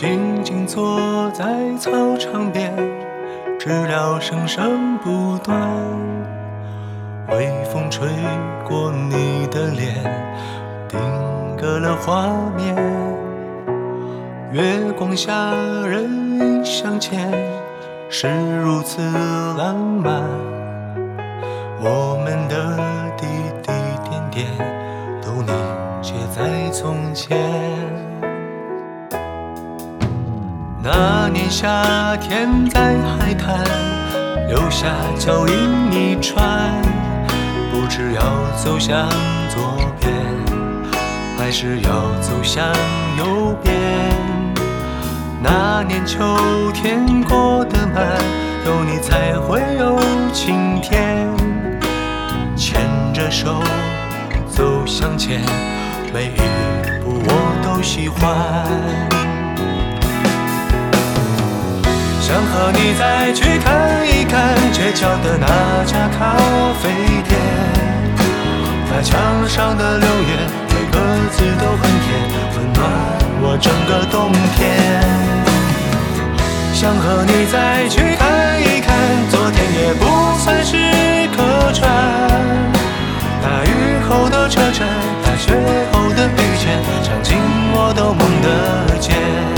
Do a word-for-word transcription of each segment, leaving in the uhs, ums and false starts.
静静坐在操场边，知了声声不断，微风吹过你的脸，定格了画面。月光下人影相牵，是如此浪漫。我们的滴滴点点都凝结在从前。那年夏天在海滩留下脚印一串，不知要走向左边还是要走向右边。那年秋天过得慢，有你才会有晴天。牵着手走向前，每一步我都喜欢。想和你再去看一看街角的那家咖啡店，那墙上的留言每个字都很甜，温暖我整个冬天。想和你再去看一看，昨天也不算是客串，大雨后的车站，大雪后的遇见，场景我都梦得见。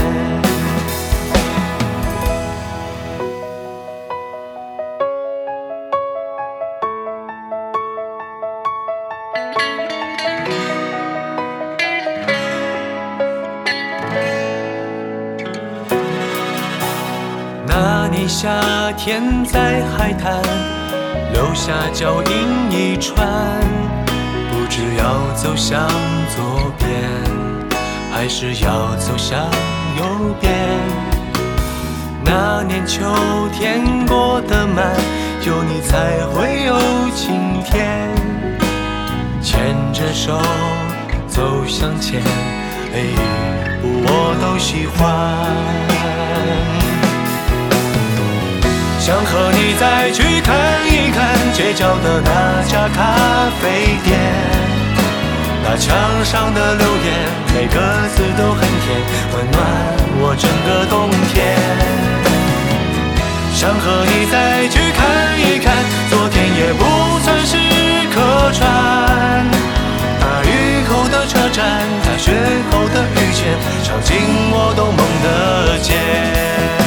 那年夏天在海滩留下脚印一串，不知要走向左边还是要走向右边。那年秋天过得慢，有你才会有晴天。牵着手走向前，每一步我都喜欢。想和你再去看一看街角的那家咖啡店，那墙上的留言每个字都很甜，温暖我整个冬天。想和你再去看一看，昨天也不算是客串，大雨后的车站，大雪后的遇见，场景我都梦得见。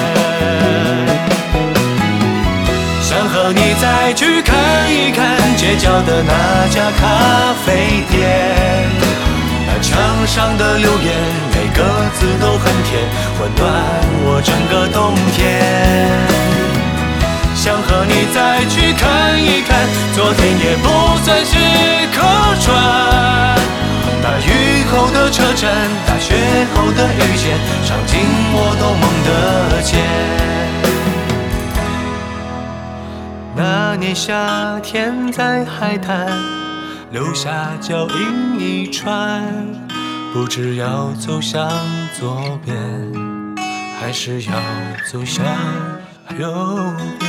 想和你再去看一看街角的那家咖啡店，那墙上的留言每个字都很甜，温暖我整个冬天。想和你再去看一看，昨天也不算是客串，大雨后的车站，大雪后的遇见，场景我都梦得见。那年夏天在海滩留下脚印一串，不知要走向左边还是要走向右边。